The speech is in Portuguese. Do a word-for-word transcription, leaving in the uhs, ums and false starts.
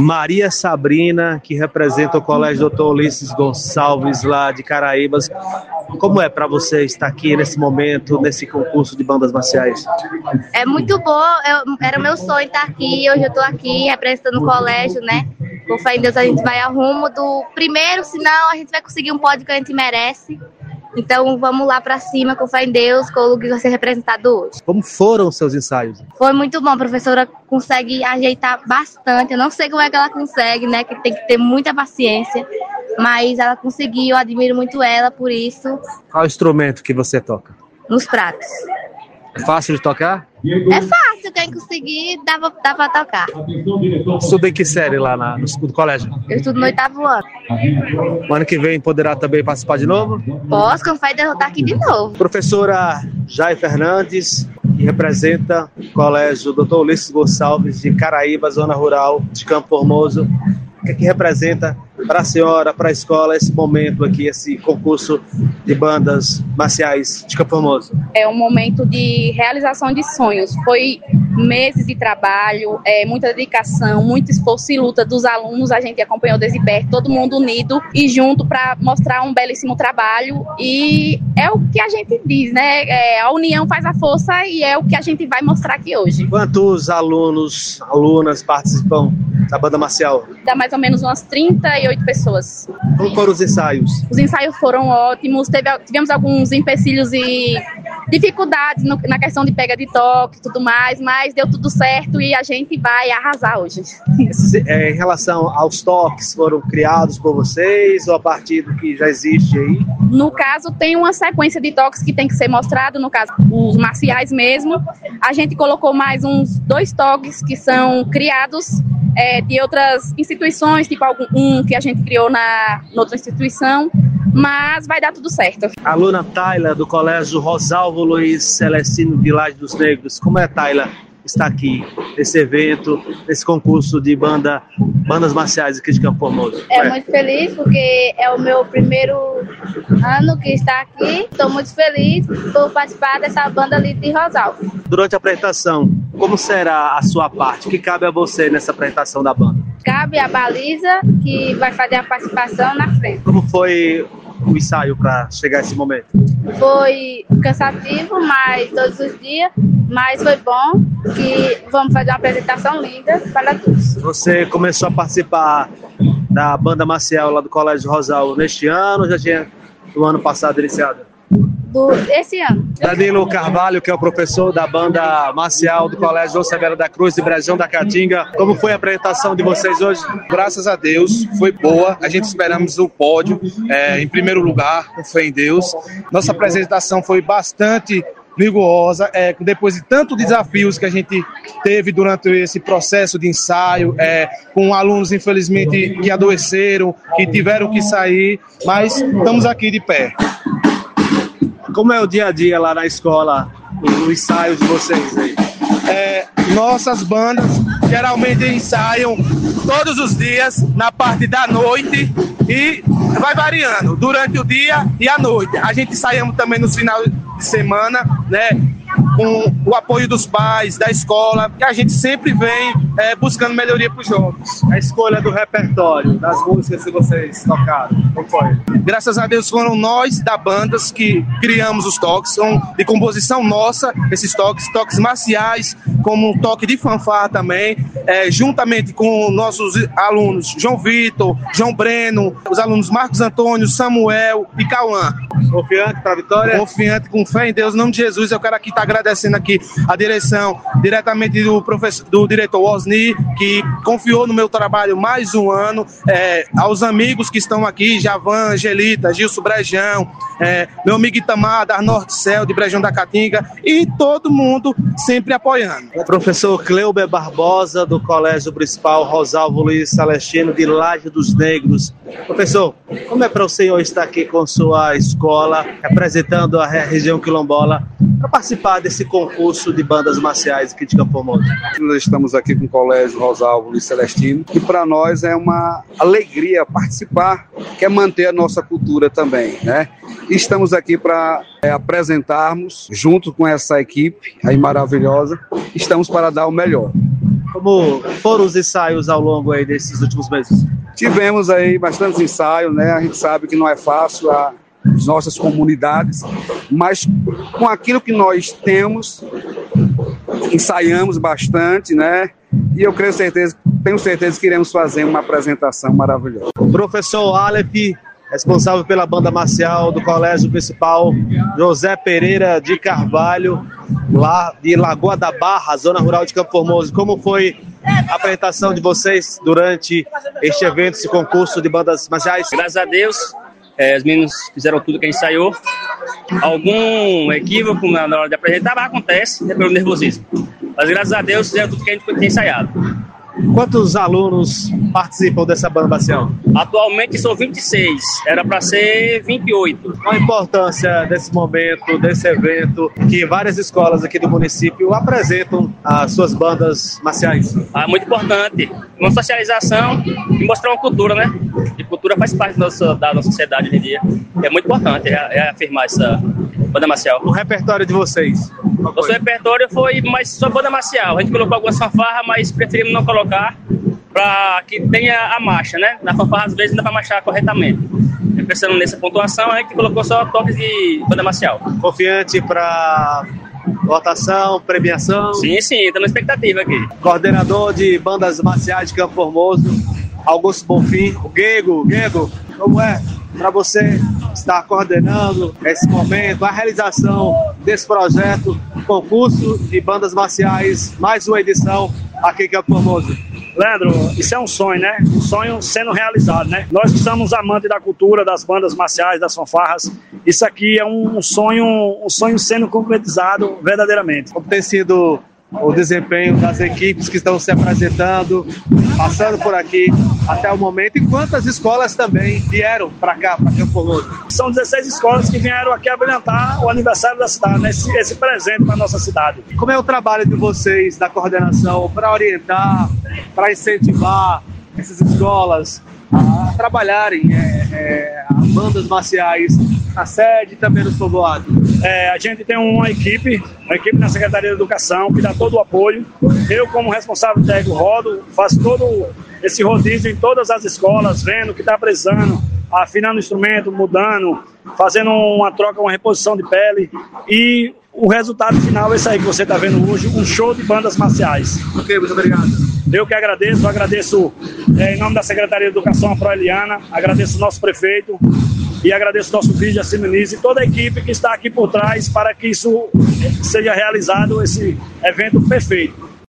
Maria Sabrina, que representa o Colégio doutor Ulisses Gonçalves, lá de Caraíbas. Como é para você estar aqui nesse momento, nesse concurso de bandas marciais? É muito bom, eu, era meu sonho estar aqui, hoje eu estou aqui representando o colégio, né? Com fé em Deus a gente vai ao rumo do primeiro, senão a gente vai conseguir um pódio que a gente merece. Então vamos lá para cima, com fé em Deus, com o que vai ser representado hoje. Como foram os seus ensaios? Foi muito bom, a professora consegue ajeitar bastante, eu não sei como é que ela consegue, né? Que tem que ter muita paciência. Mas ela conseguiu, eu admiro muito ela por isso. Qual instrumento que você toca? Nos pratos. É fácil de tocar? É fácil, quem conseguir dá, dá pra tocar. Estuda em que série lá na, no, no colégio? Eu estudo no oitavo ano. O ano que vem poderá também participar de novo? Posso, como vai derrotar aqui de novo. Professora Jai Fernandes, que representa o Colégio doutor Ulisses Gonçalves de Caraíba, zona rural de Campo Formoso. O que, é que representa para a senhora, para a escola, esse momento aqui, esse concurso de bandas marciais de Campo Formoso? É um momento de realização de sonhos. Foi meses de trabalho, é, muita dedicação, muito esforço e luta dos alunos. A gente acompanhou desde perto, todo mundo unido e junto para mostrar um belíssimo trabalho. E é o que a gente diz, né? É, a união faz a força e é o que a gente vai mostrar aqui hoje. Quantos alunos, alunas participam da banda marcial? Dá mais ou menos umas trinta e oito pessoas. Como foram os ensaios? Os ensaios foram ótimos, teve, tivemos alguns empecilhos e dificuldades no, na questão de pega de toque e tudo mais, mas deu tudo certo e a gente vai arrasar hoje. É, em relação aos toques, foram criados por vocês ou a partir do que já existe aí? No caso, tem uma sequência de toques que tem que ser mostrado, no caso, os marciais mesmo. A gente colocou mais uns dois toques que são criados é, de outras instituições, tipo algum, um que a gente criou na, na outra instituição, mas vai dar tudo certo. A aluna Tayla, do Colégio Rosalvo Luiz Celestino Village dos Negros. Como é, Tayla, estar aqui nesse evento, nesse concurso de banda, bandas marciais aqui de Campo Formoso? É, é muito feliz porque é o meu primeiro ano que está aqui. Estou muito feliz por participar dessa banda ali de Rosalvo. Durante a apresentação, como será a sua parte? O que cabe a você nessa apresentação da banda? Cabe a baliza, que vai fazer a participação na frente. Como foi o ensaio para chegar a esse momento? Foi cansativo, mas todos os dias, mas foi bom, que vamos fazer uma apresentação linda para todos. Você começou a participar da banda marcial lá do Colégio Rosalvo neste ano ou já tinha no ano passado iniciado? Do, esse ano. Danilo Carvalho, que é o professor da banda marcial do Colégio João Severo da Cruz de Brejão da Caatinga. Como foi a apresentação de vocês hoje? Graças a Deus, foi boa. A gente esperamos o pódio, é, em primeiro lugar, com fé em Deus. Nossa apresentação foi bastante rigorosa, é, depois de tantos desafios que a gente teve durante esse processo de ensaio, é, com alunos, infelizmente, que adoeceram, que tiveram que sair, mas estamos aqui de pé. Como é o dia a dia lá na escola, o ensaio de vocês aí? É, nossas bandas geralmente ensaiam todos os dias, na parte da noite, e vai variando, durante o dia e a noite. A gente ensaiamos também nos finais de semana, né, com o apoio dos pais, da escola, que a gente sempre vem é, buscando melhoria para os jovens. A escolha do repertório, das músicas que vocês tocaram, como foi? Graças a Deus foram nós da bandas que criamos os toques, são de composição nossa, esses toques, toques marciais, como um toque de fanfarra também, é, juntamente com nossos alunos João Vitor, João Breno, os alunos Marcos Antônio, Samuel e Cauã. Confiante para a vitória? Confiante, com fé em Deus, em nome de Jesus. Eu quero aqui estar agradecendo aqui a direção, diretamente do, professor, do diretor Osni, que confiou no meu trabalho mais um ano, é, aos amigos que estão aqui, Javan, Angelita, Gilson Brejão, é, meu amigo Itamar, da Norte Céu, de Brejão da Caatinga, e todo mundo sempre apoiando. Professor Cleuber Barbosa, do Colégio Municipal Rosalvo Luiz Celestino, de Laje dos Negros. Professor, como é para o senhor estar aqui com sua escola, representando a região quilombola, para participar desse concurso de bandas marciais aqui de Campo Formoso? Nós estamos aqui com o Colégio Rosalvo Luiz Celestino, e para nós é uma alegria participar, quer manter a nossa cultura também, né? Estamos aqui para é, apresentarmos, junto com essa equipe aí maravilhosa, estamos para dar o melhor. Como foram os ensaios ao longo aí desses últimos meses? Tivemos aí bastantes ensaios, né? A gente sabe que não é fácil a, as nossas comunidades, mas com aquilo que nós temos, ensaiamos bastante, né? E eu creio certeza, tenho certeza que iremos fazer uma apresentação maravilhosa. O professor Aleph, responsável pela banda marcial do Colégio Municipal José Pereira de Carvalho, lá de Lagoa da Barra, zona rural de Campo Formoso. Como foi a apresentação de vocês durante este evento, esse concurso de bandas marciais? Graças a Deus, é, os meninos fizeram tudo que a gente ensaiou. Algum equívoco na hora de apresentar, mas acontece, é pelo nervosismo. Mas graças a Deus fizeram tudo que a gente tinha ensaiado. Quantos alunos participam dessa banda marcial? Atualmente são vinte e seis, era para ser vinte e oito. Qual a importância desse momento, desse evento, que várias escolas aqui do município apresentam as suas bandas marciais? Ah, muito importante, uma socialização e mostrar uma cultura, né? E cultura faz parte da nossa, da nossa sociedade hoje em dia. É muito importante é, é afirmar essa banda marcial. O repertório de vocês? Nosso repertório foi mais só banda marcial. A gente colocou algumas fanfarras, mas preferimos não colocar para que tenha a marcha, né? Na fanfarra, às vezes, não dá para marchar corretamente. E pensando nessa pontuação, a gente colocou só toques de banda marcial. Confiante para votação, premiação? Sim, sim, estamos na expectativa aqui. Coordenador de bandas marciais de Campo Formoso, Augusto Bonfim, o Guego. Guego, como é para você estar coordenando esse momento, a realização desse projeto, concurso de bandas marciais, mais uma edição aqui em Campo Formoso? Leandro, isso é um sonho, né? Um sonho sendo realizado, né? Nós que somos amantes da cultura, das bandas marciais, das fanfarras, isso aqui é um sonho, um sonho sendo concretizado verdadeiramente. Como tem sido o desempenho das equipes que estão se apresentando, passando por aqui até o momento, e quantas escolas também vieram para cá, para Campo Formoso? São dezesseis escolas que vieram aqui abrilhantar o aniversário da cidade, né? esse, esse presente para a nossa cidade. Como é o trabalho de vocês, da coordenação, para orientar, para incentivar essas escolas a trabalharem é, é, bandas marciais na sede e também nos povoados? É, a gente tem uma equipe, uma equipe na Secretaria de Educação que dá todo o apoio. Eu, como responsável técnico, rodo, faço todo esse rodízio em todas as escolas, vendo o que está precisando, afinando o instrumento, mudando, fazendo uma troca, uma reposição de pele, e o resultado final é esse aí que você está vendo hoje, um show de bandas marciais. Ok, muito obrigado. Eu que agradeço, agradeço é, em nome da Secretaria de Educação, a Proeliana, agradeço o nosso prefeito e agradeço o nosso vídeo, a Simenize e toda a equipe que está aqui por trás para que isso seja realizado, esse evento perfeito.